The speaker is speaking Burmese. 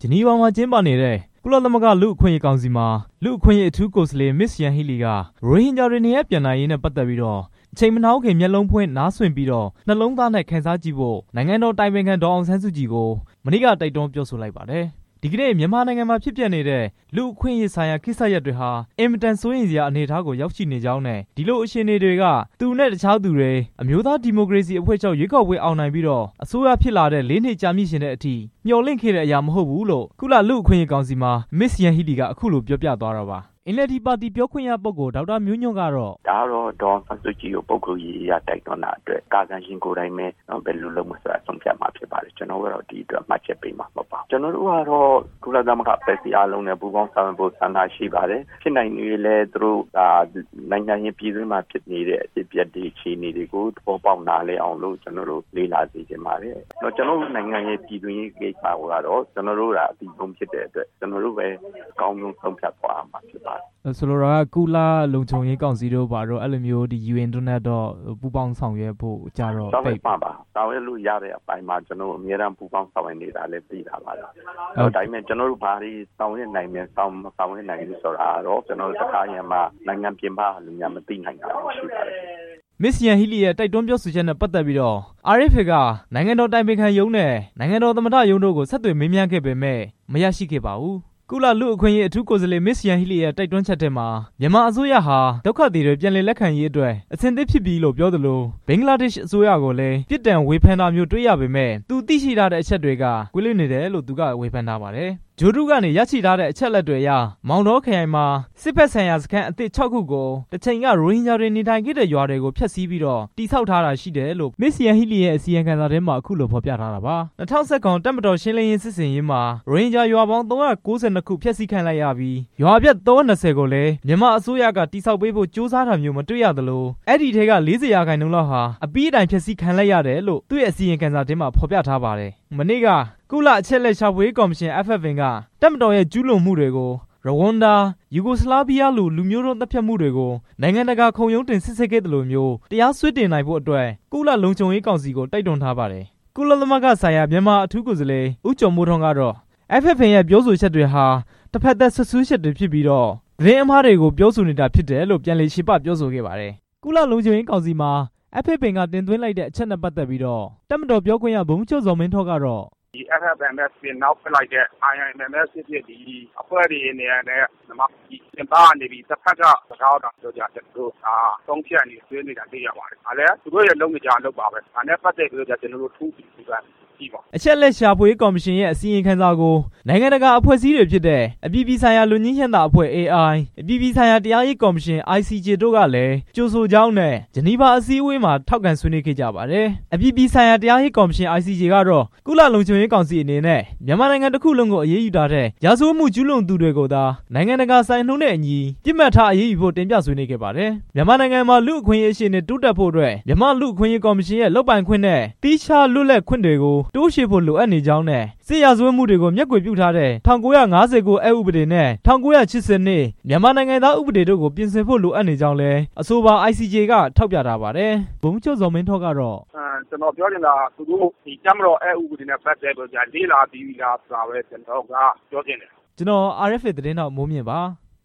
ဂျနီဗာမှာကျင်းပနေတဲ့ကုလသမဂ္ဂလူ့အခွင့်အရေးကောင်စီမှာလူ့အခွင့်အရေးအထူးကိုယ်စားလှယ်မစ္စယန်ဟီလီကရိုဟင်ဂျာတွေနေရပ်ပြန်နိုင်ရေးနဲ့ပတ်သက်ပြီးတော့အချိန်မနှောင်းခင်မျက်လုံးဖွင့်နားဆွင့်ပြီးတော့နှလုံးသားနဲ့ခံစားကြည့်ဖို့နိုင်ငံတော်တိုင်ပင်ခံဒေါ်အောင်ဆန်းစုကြည်ကိုမနေ့ကတိုက်တွန်းပြောဆိုလိုက်ပါတယ်ဒီကနေ့မြန်မာနိုင်ငံမှာဖြစ်ပျက်နေတဲ့လူ့အခွင့်အရေးဆိုင်ရာကိစ္စရပ်တွေဟာအင်မတန်စိုးရိမ်စရာအနေအထားကိုရောက်ရှိနေကြောင်းနဲ့ဒီလိုအခြေအနေတွေကသူနဲ့တခြားသူတွေအမျိုးသားဒီမိုကရေစီအဖွဲ့ချုပ်ရွေးကောက်ပွဲအောင်နိုင်ပြီးတော့အစိုးရဖြစ်လာတဲ့၄နှစ်ကြာမြင့်ရှင်တဲ့အထိမျှော်လင့်ခဲ့တဲ့အရာမဟုတ်ဘူးလို့ကုလလူ့အခွင့်အရေးကောင်စီမှာမစ္စယန်ဟီလီကအခုလိုပြောပြသွားတာပါNLD ပါတီပြောခွင့်ရပုဂ္ဂိုလ်ဒေါက်တာမျိုးညွန့်ကတော့ဒါတော့ဒေါ်ဆန်းစုကြည်ကိုပုဂ္ဂိုလ်ရေးရတိုက်တွန်းတာအတွက်ကာကံရှင်ကိုယ်တိုင်ပဲဘယ်လိုလုပ်မလဲဆိုတာဆုံးဖြတ်မှာဖြစ်ပါတယ်ကျွန်တော်ကတော့ဒီအတွက်မှတ်ချက်ပေးမှာမပါကျွန်တော်တို့ကတော့ကုလသမဂ္ဂပဲစီအားလုံးနဲ့ပူးပေါင်းဆောင်ရွက်ဖို့ဆန္ဒရှိပါတယ်ဖြစ်နိုင်နေလေသူတို့နိုင်ငံရေးပြည်တွင်းမှာဖြစ်နေတဲ့အဖြစ်အပျက်တွေအခြေအနေတွေကိုသဘောပေါက်နားလည်အောင်လို့ကျွန်တော်တို့လေ့လာသိချင်ပါတယ်ကျွန်တော်တို့နိုင်ငံရေးပြည်တွင်းရေးကိစ္စကတော့ကျွန်တော်တို့ကအပြီးဆုံးဖြစ်တဲ့အတွက်ကျွန်တော်တို့ပဲအကောင်းဆုံးဆုံးဖြတ်သွားမှာဖြစ်ပါတယ်ဆိုလိုတာကကုလလုံခြုံရေးကောင်စီတို့ဘာလို့အဲ့လိုမျိုးဒီ UN တို့နဲ့တော့ပူးပေါင်းဆောင်ရွက်ဖို့ကြတော့တိတ်ပါဆောင်ရွက်လို့ရတဲ့အပိုင်းမှာကျွန်တော်အများအားပူးပေါင်းဆောင်ရွက်နေတာလည်းသိတာပါလားဒါပေမဲ့ကျွန်တော်တို့ဘာတွေဆောင်ရွက်နိုင်မယ်ဆောင်ရွက်နိုင်လို့ဆိုတာတော့ကျွန်တော်တို့တစ်ခါရံမှာနိုင်ငံပြင်ပလူများမသိနိုင်တာရှိပါတယ်မစ္စယန်ဟီလီရဲ့တိုက်တွန်းပြောဆိုချက်နဲ့ပတ်သက်ပြီးတော့ RFA ကနိုင်ငံတော်တိုင်ပင်ခံရုံးနဲ့နိုင်ငံတော်သမ္မတရုံးတို့ကိုဆက်သွယ်မေးမြန်းခဲ့ပေမဲ့မရရှိခဲ့ပါဘူးကုလလူ့အခွင့်အရေးအထူးကိုယ်စားလှယ်မစ္စယန်ဟီလီရဲ့တိုက်တွန်းချက်ထဲမှာမြန်မာအစိုးရဟာဒုက္ခသည်တွေပြန်လည်လက်ခံရေးအတွက်အဆင်သင့်ဖြစ်ပြီလို့ပြောသလိုဘင်္ဂလားဒေ့ရှ်အစိုးရကိုလည်းပြစ်ဒဏ်ဝေဖန်တာမျိုးတွေ့ရပေမဲ့သူသိရှိထားတဲ့အချက်တွေကကွေးလွဲနေတယ်လို့သူကဝေဖန်ထားပါတယ်ဂျိုဒုကနေရရှိထားတဲ့အချက်လက်တွေအရမောင်တောခရိုင်မှာစစ်ဖက်ဆိုင်ရာစခန်းအသစ်6ခုကိုတစ်ချိန်ကရိုဟင်ဂျာတွေနေထိုင်ခဲ့တဲ့ရွာတွေကိုဖျက်ဆီးပြီးတော့တိစောက်ထားတာရှိတယ်လို့မစ္စယန်ဟီလီရဲ့အစီရင်ခံစာထဲမှာအခုလိုဖော်ပြထားတာပါ2019တပ်မတော်ရှင်းလင်းရေးစစ်ဆင်ရေးမှာရိုဟင်ဂျာရွာပေါင်း392ခုဖျက်ဆီးခံလိုက်ရပြီးရွာပြတ်320ကိုလည်းမြန်မာအစိုးရကတိစောက်ပေးဖို့ကြိုးစားတာမျိုးမတွေ့ရသလိုအဲ့ဒီထဲက40%လောက်ဟာအပြီးအတိုင်ဖျက်ဆီးခံလိုက်ရတယ်လို့သူ့ရဲ့အစီရင်ခံစာထဲမှာဖော်ပြထားပါတယ်မနေ့ကကုလအချက်လက်ရှာဖွေကော်မရှင် FFN ကတပ်မတော်ရဲ့ကျူးလွန်မှုတွေကိုရဝမ်ဒါယူဂိုစလာဗီးယားလူမျိုးတုံးသတ်ဖြတ်မှုတွေကိုနိုင်ငံတကာခုံရုံးတင်စစ်ဆေးခဲ့တယ်လို့မျိုးတရားစွဲတင်နိုင်ဖို့အတွက်ကုလလုံခြုံရေးကောင်စီကိုတိုက်တွန်းထားပါတယ်ကုလသမဂ္ဂဆိုင်ရာမြန်မာအထူးကိုယ်စားလှယ်ဦးကျော်မိုးထွန်းကတော့ FFN ရဲ့ပြောဆိုချက်တွေဟာတစ်ဖက်သက်ဆွဆွချက်တွေဖြစ်ပြီးတော့သတင်းအမှားတွေကိုပြောဆိုနေတာဖြစ်တယ်လို့ပြန်လည်ရှင်းပပြောဆိုခဲ့ပါတယ်ကုလလုံခြုံရေးကောင်စီမှာ FFN ကတင်သွင်းလိုက်တဲ့အချက်နဲ့ပတ်သက်ပြီးတော့တပ်မတော်ပြောခွင့်ရဗိုလ်မှူးချုပ်ဇော်မင်းထွန်းကတော့ဒီ FFMS ပြင်နောက်ပြလိုက်တဲ့ IMMS ဖြစ်ဒီအဖွဲ့တွေနေရာနဲ့မြန်မာပြည်ပြင်ပကနေပြီးတစ်ဖက်ကစကားတော့ပြောကြတယ်တို့သုံးဖြတ်နေဆွေးနေတာသိရပါတယ်။ဒါလည်းသူတို့ရဲ့လုပ်နေကြလုပ်ပါပဲ။ဒါနဲ့ပတ်သက်ပြီးတော့ကျွန်တော်တို့ထူးပြီးပြီးအချက်လက်ရှာဖွေကော်မရှင်ရဲ့အစီရင်ခံစာကိုနိုင်ငံတကာအဖွဲ့အစည်းတွေဖြစ်တဲ့အပြည်ပြည်ဆိုင်ရာလူကြီးညှတာအဖွဲ့ AI အပြည်ပြည်ဆိုင်ရာတရားရေးကော်မရှင် ICJ တို့ကလည်းကြိုဆိုကြောင်းနဲ့ဂျနီဗာအစည်းအဝေးမှာထောက်ခံဆွေးနွေးခဲ့ကြပါတယ်အပြည်ပြည်ဆိုင်ရာတရားရေးကော်မရှင် ICJ ကတော့ကုလလုံခြုံရေးကောင်စီအနေနဲ့မြန်မာနိုင်ငံတစ်ခုလုံးကိုအရေးယူထားတဲ့ရာဇဝတ်မှုကျူးလွန်သူတွေကိုသာနိုင်ငံတကာစံနှုန်းနဲ့အညီပြစ်မှတ်ထားအရေးယူဖို့တင်ပြဆွေးနွေးခဲ့ပါတယ်မြန်မာနိုင်ငံမှာလူ့အခွင့်အရေးအခြေအနေတိုးတက်ဖို့အတွက်မြန်မာလူ့အခွင့်အရေးကော်မရှင်ရဲ့လုပ်ပိုင်ခွင့်နဲ့တီးခြားလွတ်လပ်ခွင့်တွေကိုတိုးရှင်းဖို့လိုအပ်နေကြောင်းနဲ့စစ်ရာဇဝတ်မှုတွေကိုမျက်ကွယ်ပြုထားတဲ့1959အက်ဥပဒေနဲ့1982မြန်မာနိုင်ငံသားဥပဒေတို့ကိုပြင်ဆင်ဖို့လိုအပ်နေကြောင်းလည်းအဆိုပါ ICJ ကထောက်ပြထားပါတယ်ဗိုလ်မှူးချုပ်ဇော်မင်းထွန်းကတော့ကျွန်တော်ပြောချင်တာသူတို့ဒီတမတော်အက်ဥပဒေနဲ့ပတ်သက်ပြီးလေးလာပြီးလားဆိုတာပဲကျွန်တော်ကပြောချင်တယ်ကျွန်တော် RFA သတင်းတော်မိုးမြင့်ပါ